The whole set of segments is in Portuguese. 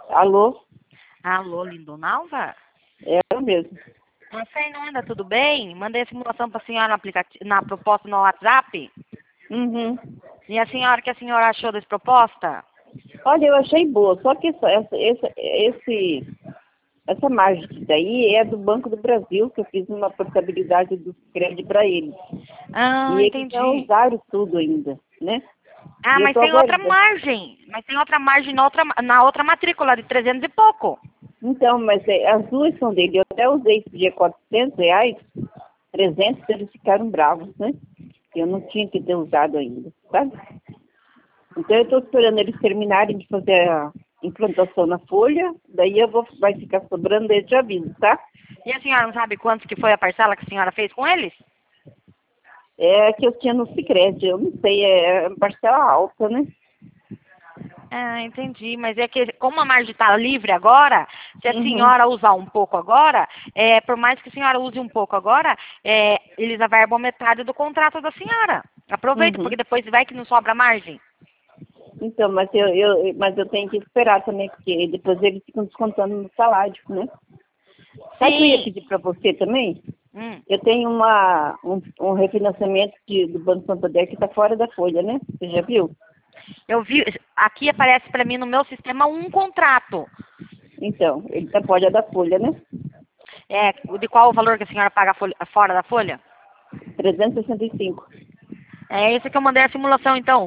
Alô? Alô, Lindonalva? É eu mesmo. A Fernanda, tudo bem? Mandei a simulação para a senhora no aplicativo, na proposta no WhatsApp. Uhum. E a senhora, o que a senhora achou dessa proposta? Olha, eu achei boa, só que essa margem daí é do Banco do Brasil, que eu fiz uma portabilidade do crédito para eles. Ah, E eles não entendi. usaram tudo ainda, né? Ah, E eu mas tô tem outra aguardando. margem. Mas tem outra margem na outra matrícula, de 300 e pouco. Então, mas as duas são dele. Eu até usei esse dia R$ 400, 300, eles ficaram bravos, né? Eu não tinha que ter usado ainda, sabe? Então eu estou esperando eles terminarem de fazer a implantação na folha, daí vai ficar sobrando esse aviso, tá? E a senhora não sabe quanto que foi a parcela que a senhora fez com eles? É que eu tinha no Sicredi, eu não sei, é parcela alta, né? Ah, entendi. Mas é que como a margem está livre agora, se a Uhum, senhora usar um pouco agora, por mais que a senhora use um pouco agora, eles averbam metade do contrato da senhora. Aproveita, uhum. porque depois vai que não sobra margem. Então, mas eu tenho que esperar também, porque depois eles ficam descontando no salário, né? Sabe o que eu ia Sim. pedir para você também? Hum. Eu tenho um refinanciamento do Banco Santander que está fora da folha, né? Você já viu? Eu vi, aqui aparece para mim no meu sistema um contrato. Então, ele está fora da folha, né? De qual o valor que a senhora paga fora da folha? 365. É esse que eu mandei a simulação, então.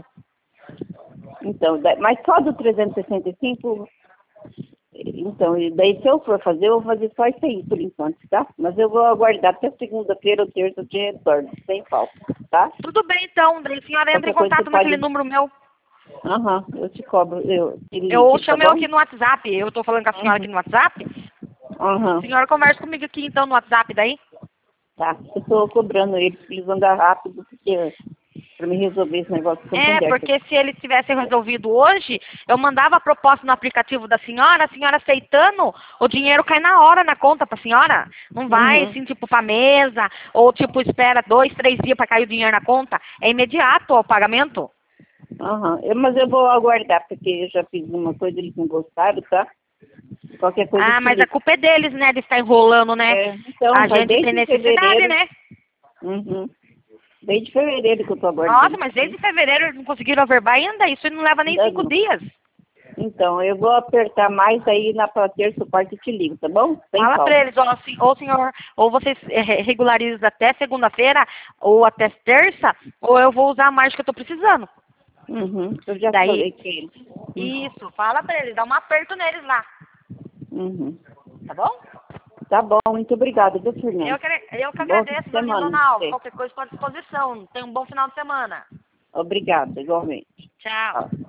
Então, mas só do 365, então, e daí se eu for fazer, eu vou fazer só isso aí por enquanto, tá? Mas eu vou aguardar até segunda-feira ou terça de retorno, sem falta, tá? Tudo bem, então. Daí a senhora entra em Qualquer coisa você contato naquele pode. número meu. Aham, eu te cobro, eu te Eu ligo, tá chamo eu bom? aqui no WhatsApp. Eu tô falando com a senhora aqui Uhum. no WhatsApp. A Aham, senhora conversa comigo aqui, então, no WhatsApp daí. tá. Eu tô cobrando eles pra eles andar rápido, porque pra me resolver esse negócio do Santander. Porque se eles tivessem resolvido hoje, eu mandava a proposta no aplicativo da senhora, a senhora aceitando, o dinheiro cai na hora na conta pra senhora. Não vai, Uhum. assim, tipo, pra mesa, ou, tipo, espera 2, 3 dias pra cair o dinheiro na conta. É imediato o pagamento. Aham. Mas eu vou aguardar, porque eu já fiz uma coisa, eles não gostaram, tá? Qualquer coisa eu Ah, te mas a ligo. culpa é deles, né, de estar enrolando, né? Então, A vai gente tem desde necessidade, fevereiro. né? Uhum. Desde fevereiro que eu tô Nossa, aguardando. mas desde fevereiro eles não conseguiram averbar ainda? Isso não leva nem Ainda 5 não. dias. Então, eu vou apertar mais aí na pra terça ou quarta e te ligo, tá bom? Sem Fala pra falta. eles, ó, assim, ou senhor, ou vocês regularizam até segunda-feira, ou até terça, ou eu vou usar a margem que eu tô precisando. Uhum. Eu já Daí, falei com eles. isso, fala pra eles, dá um aperto neles lá, Uhum. tá bom? Tá bom, muito obrigada, viu, Eu Fernando? que, eu que Boa agradeço, dona semana pra Lindonalva, você. qualquer coisa estou à disposição. Tenha um bom final de semana. Obrigada, igualmente. Tchau. Tchau.